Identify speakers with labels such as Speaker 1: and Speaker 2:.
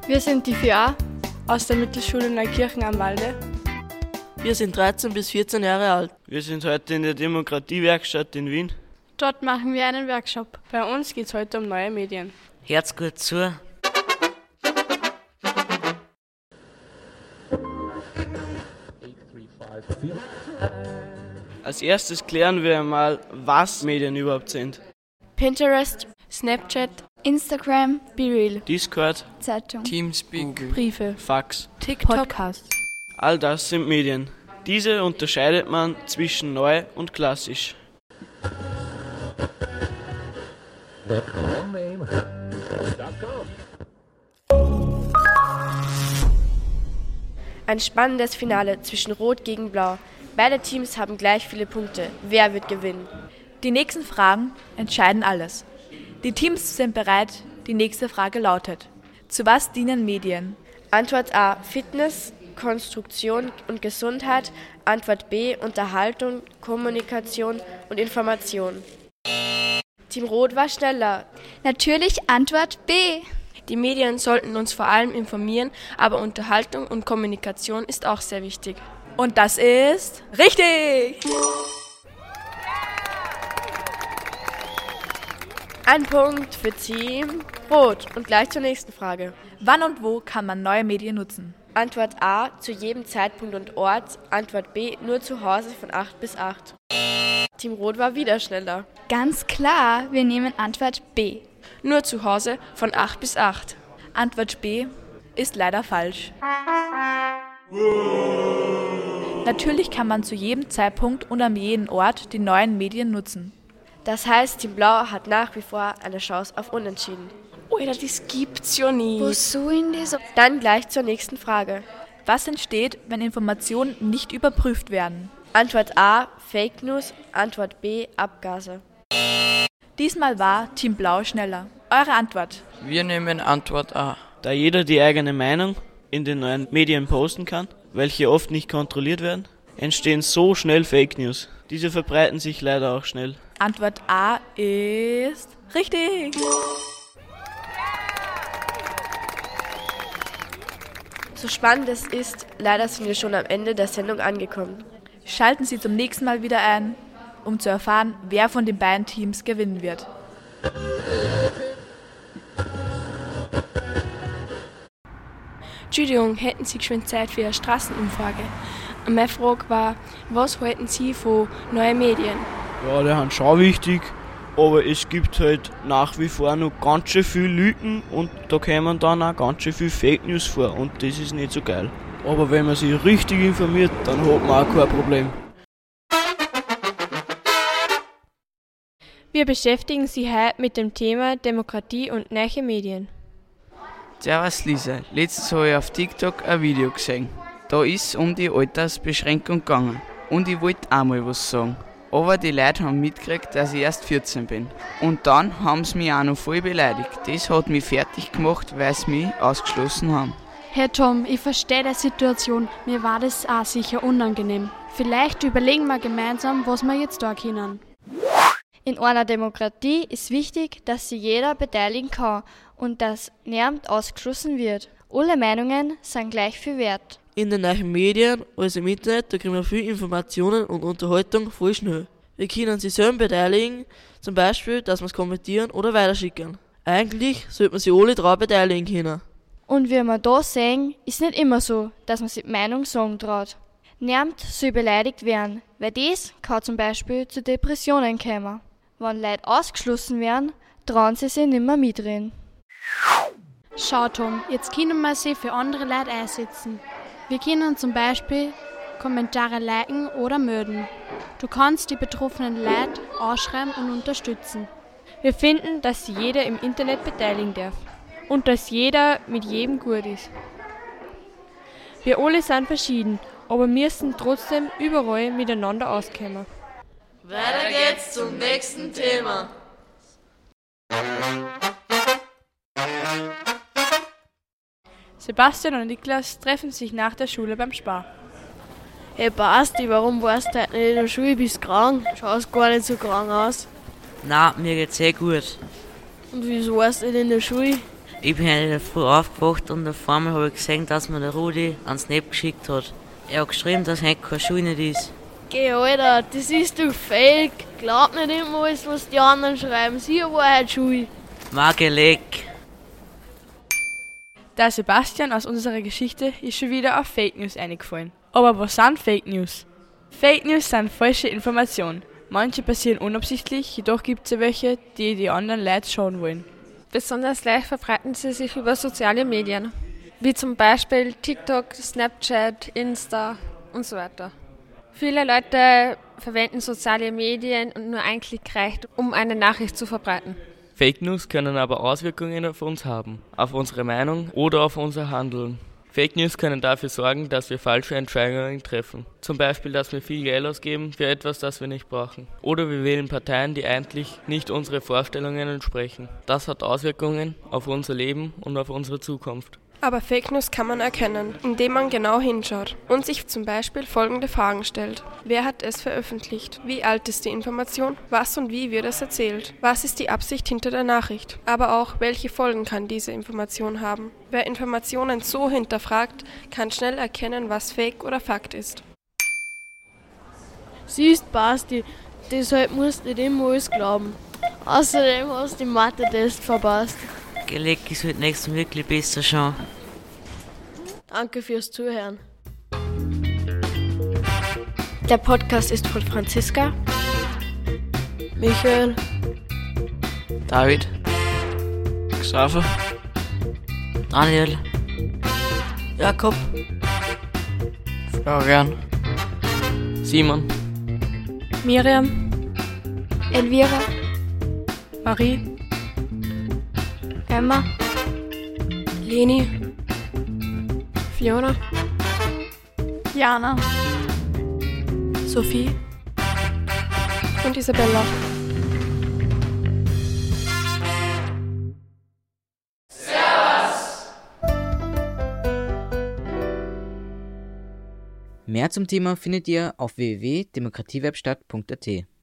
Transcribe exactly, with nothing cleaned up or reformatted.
Speaker 1: Wir sind die vier a
Speaker 2: aus der Mittelschule Neukirchen am Walde.
Speaker 3: Wir sind dreizehn bis vierzehn Jahre alt.
Speaker 4: Wir sind heute in der Demokratiewerkstatt in Wien.
Speaker 1: Dort machen wir einen Workshop.
Speaker 2: Bei uns geht es heute um neue Medien.
Speaker 3: Hört's gut zu.
Speaker 4: Als erstes klären wir einmal, was Medien überhaupt sind.
Speaker 1: Pinterest, Snapchat, Instagram, BeReal,
Speaker 4: Discord,
Speaker 1: Zeitung,
Speaker 4: Teamspeak,
Speaker 1: Briefe,
Speaker 4: Fax,
Speaker 1: TikTok, Podcast.
Speaker 4: All das sind Medien. Diese unterscheidet man zwischen neu und klassisch.
Speaker 5: Ein spannendes Finale zwischen Rot gegen Blau. Beide Teams haben gleich viele Punkte. Wer wird gewinnen?
Speaker 6: Die nächsten Fragen entscheiden alles. Die Teams sind bereit. Die nächste Frage lautet: Zu was dienen Medien?
Speaker 5: Antwort A: Fitness, Konstruktion und Gesundheit. Antwort B: Unterhaltung, Kommunikation und Information. Team Rot war schneller.
Speaker 1: Natürlich Antwort B.
Speaker 7: Die Medien sollten uns vor allem informieren, aber Unterhaltung und Kommunikation ist auch sehr wichtig.
Speaker 6: Und das ist richtig!
Speaker 5: Ein Punkt für Team Rot. Und gleich zur nächsten Frage.
Speaker 6: Wann und wo kann man neue Medien nutzen?
Speaker 5: Antwort A: Zu jedem Zeitpunkt und Ort. Antwort B: Nur zu Hause von acht bis acht. Team Rot war wieder schneller.
Speaker 1: Ganz klar, wir nehmen Antwort B.
Speaker 7: Nur zu Hause von acht bis acht.
Speaker 6: Antwort B ist leider falsch. Natürlich kann man zu jedem Zeitpunkt und an jedem Ort die neuen Medien nutzen.
Speaker 5: Das heißt, Team Blau hat nach wie vor eine Chance auf Unentschieden.
Speaker 7: Oder das gibt's ja nicht.
Speaker 1: Wozu in dieser...
Speaker 5: Dann gleich zur nächsten Frage.
Speaker 6: Was entsteht, wenn Informationen nicht überprüft werden?
Speaker 5: Antwort A: Fake News. Antwort B: Abgase.
Speaker 6: Diesmal war Team Blau schneller. Eure Antwort?
Speaker 3: Wir nehmen Antwort A.
Speaker 4: Da jeder die eigene Meinung in den neuen Medien posten kann, welche oft nicht kontrolliert werden, entstehen so schnell Fake News. Diese verbreiten sich leider auch schnell.
Speaker 6: Antwort A ist richtig.
Speaker 5: So spannend es ist, leider sind wir schon am Ende der Sendung angekommen.
Speaker 6: Schalten Sie zum nächsten Mal wieder ein, um zu erfahren, wer von den beiden Teams gewinnen wird.
Speaker 7: Entschuldigung, hätten Sie geschwind Zeit für eine Straßenumfrage? Meine Frage war, was halten Sie von neuen Medien?
Speaker 4: Ja, die sind schon wichtig, aber es gibt halt nach wie vor noch ganz schön viel Lügen und da kommen dann auch ganz schön viel Fake News vor und das ist nicht so geil. Aber wenn man sich richtig informiert, dann hat man auch kein Problem.
Speaker 1: Wir beschäftigen Sie heute mit dem Thema Demokratie und neue Medien.
Speaker 3: Servus Lisa, letztens habe ich auf TikTok ein Video gesehen. Da ist es um die Altersbeschränkung gegangen. Und ich wollte auch mal was sagen. Aber die Leute haben mitgekriegt, dass ich erst vierzehn bin. Und dann haben sie mich auch noch voll beleidigt. Das hat mich fertig gemacht, weil sie mich ausgeschlossen haben.
Speaker 8: Herr Tom, ich verstehe die Situation. Mir war das auch sicher unangenehm. Vielleicht überlegen wir gemeinsam, was wir jetzt da können.
Speaker 1: In einer Demokratie ist wichtig, dass sich jeder beteiligen kann und dass niemand ausgeschlossen wird. Alle Meinungen sind gleich viel wert.
Speaker 3: In den neuen Medien, also im Internet, da kriegen wir viel Informationen und Unterhaltung voll schnell. Wir können sich selber beteiligen, zum Beispiel, dass wir es kommentieren oder weiterschicken. Eigentlich sollte man sich alle drauf beteiligen können.
Speaker 1: Und wie wir da sehen, ist nicht immer so, dass man sich die Meinung sagen traut. Niemand soll beleidigt werden, weil das kann zum Beispiel zu Depressionen kommen. Wenn Leute ausgeschlossen werden, trauen sie sich nicht mehr mitreden.
Speaker 8: Schau Tom, jetzt können wir sie für andere Leute einsetzen. Wir können zum Beispiel Kommentare liken oder melden. Du kannst die betroffenen Leute anschreiben und unterstützen.
Speaker 1: Wir finden, dass sich jeder im Internet beteiligen darf und dass jeder mit jedem gut ist. Wir alle sind verschieden, aber müssen trotzdem überall miteinander auskommen.
Speaker 3: Weiter geht's zum nächsten Thema.
Speaker 2: Sebastian und Niklas treffen sich nach der Schule beim Spar.
Speaker 9: Hey Basti, warum warst du heute nicht in der Schule? Bist krank? Schaust gar nicht so krank aus.
Speaker 3: Na, mir geht's sehr gut.
Speaker 9: Und wieso warst du nicht in der Schule?
Speaker 10: Ich bin heute früh aufgewacht und auf einmal habe ich gesehen, dass mir der Rudi einen Snap geschickt hat. Er hat geschrieben, dass heute keine Schule nicht ist.
Speaker 9: Geh, Alter, das ist doch fake. Glaub nicht immer alles, was die anderen schreiben. Sie war heute Schule.
Speaker 10: Mageleck.
Speaker 2: Der Sebastian aus unserer Geschichte ist schon wieder auf Fake News eingefallen. Aber was sind Fake News? Fake News sind falsche Informationen. Manche passieren unabsichtlich, jedoch gibt es ja welche, die die anderen Leute schauen wollen.
Speaker 11: Besonders leicht verbreiten sie sich über soziale Medien, wie zum Beispiel TikTok, Snapchat, Insta und so weiter. Viele Leute verwenden soziale Medien und nur ein Klick reicht, um eine Nachricht zu verbreiten.
Speaker 12: Fake News können aber Auswirkungen auf uns haben, auf unsere Meinung oder auf unser Handeln. Fake News können dafür sorgen, dass wir falsche Entscheidungen treffen. Zum Beispiel, dass wir viel Geld ausgeben für etwas, das wir nicht brauchen. Oder wir wählen Parteien, die eigentlich nicht unseren Vorstellungen entsprechen. Das hat Auswirkungen auf unser Leben und auf unsere Zukunft.
Speaker 13: Aber Fake News kann man erkennen, indem man genau hinschaut und sich zum Beispiel folgende Fragen stellt. Wer hat es veröffentlicht? Wie alt ist die Information? Was und wie wird es erzählt? Was ist die Absicht hinter der Nachricht? Aber auch, welche Folgen kann diese Information haben? Wer Informationen so hinterfragt, kann schnell erkennen, was Fake oder Fakt ist.
Speaker 9: Siehst, Basti, deshalb musst du nicht immer alles glauben. Außerdem hast du den Mathe-Test verpasst.
Speaker 10: Geleck ist heute nächstes Mal wirklich besser schon.
Speaker 9: Danke fürs Zuhören.
Speaker 5: Der Podcast ist von Franziska,
Speaker 9: Michael,
Speaker 3: David,
Speaker 4: Xaver,
Speaker 10: Daniel,
Speaker 3: Jakob, Florian,
Speaker 12: Simon,
Speaker 2: Miriam,
Speaker 1: Elvira,
Speaker 2: Marie,
Speaker 1: Emma,
Speaker 2: Leni,
Speaker 11: Fiona,
Speaker 8: Jana,
Speaker 13: Sophie und Isabella.
Speaker 14: Mehr zum Thema findet ihr auf w w w punkt demokratiewerkstatt punkt a t.